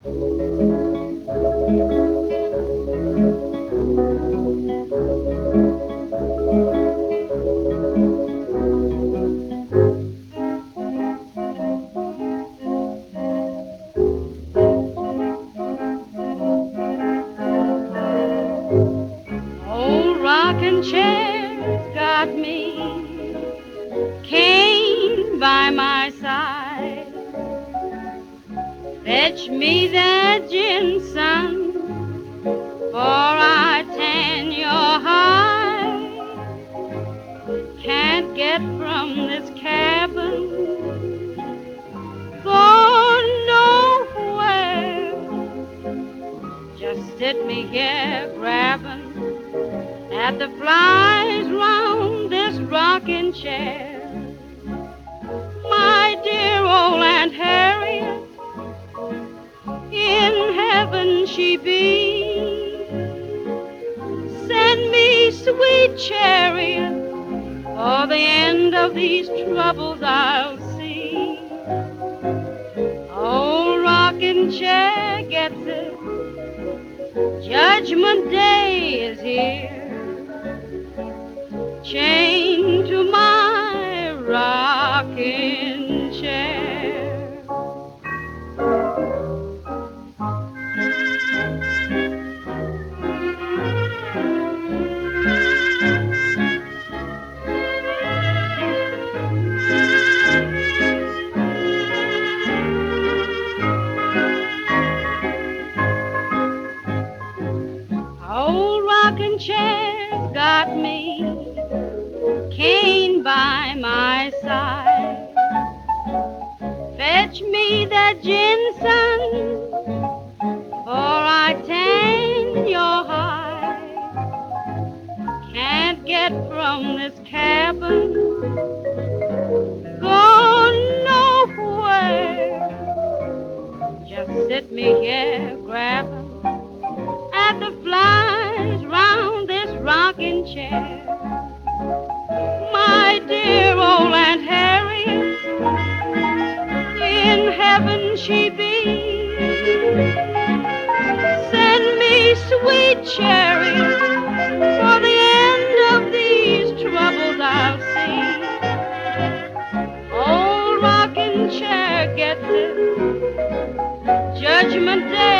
Old rocking chair's got me, cane by my side. Fetch me that ginseng, for I tan your hide. Can't get from this cabin, go nowhere. Just sit me here grabbing at the flies round this rocking chair. My dear old Aunt Harriet, in heaven she be. Send me sweet chariot, for the end of these troubles I'll see. Old rocking chair gets it, Judgment Day is here. Chained to my rocking chair. Old rocking chair's got me, cane by my side. Fetch me that ginseng, for I tan your hide. Can't get from this cabin, go nowhere. Just sit me here grabbing at the flies round this rocking chair. My dear old Aunt Harriet, in heaven she be. Send me sweet chariot, for the end of these troubles I'll see. Old rocking chair gets it, Judgment Day